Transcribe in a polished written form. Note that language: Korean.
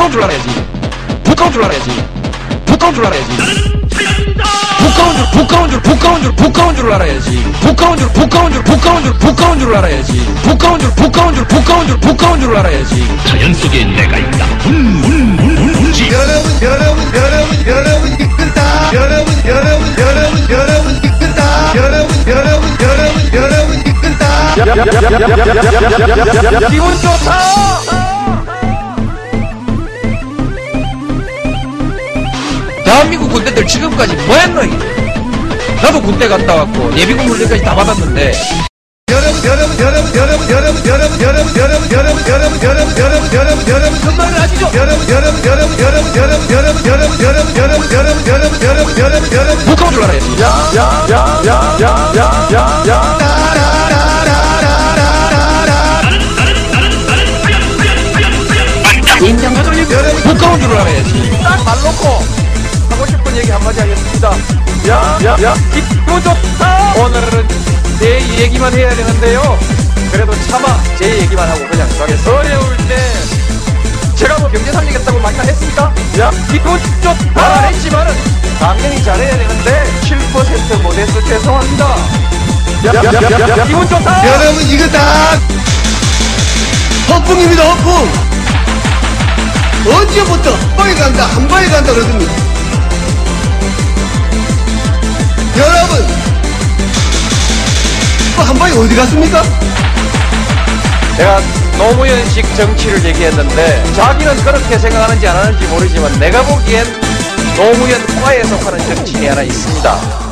부끄러운 줄 알아야지. 부끄러운 줄 알아야지. 부끄러운 줄 알아야지. 부끄러운 줄 알아야지. 부끄러운 줄 알아야지. 부끄러운 줄 알아야지. 자연 속에 내가 있다. 여러분 이끌다. 여러분 이끌다. 여러분 이끌다. 기분 좋다. 대한민국 군대들 지금까지 뭐했노 이게? 나도 군대 갔다 왔고 예비군 훈련까지 다 받았는데. 여러분 정말 아시죠? 부끄러운 줄 알아야지. 부끄러운 줄 알아야지. 딱 말 놓고 하고 싶은 얘기 한마디 하겠습니다. 기분 좋다. 오늘은 내 얘기만 해야 되는데요. 그래도 차마 제 얘기만 하고 그냥 가겠습니다. 어려울 때 제가 뭐 경제 살리겠다고 많이 했습니까? 기분 좋다 안 했지만은 당연히 잘해야 되는데 7% 못해서 죄송합니다. 기분 좋다. 여러분 이거 다 허풍입니다. 허풍. 언제부터 한 방에 간다 그러더니 여러분 한 방에 어디 갔습니까? 내가 노무현식 정치를 얘기했는데 자기는 그렇게 생각하는지 안 하는지 모르지만 내가 보기엔 노무현과에 속하는 정치인이 하나 있습니다.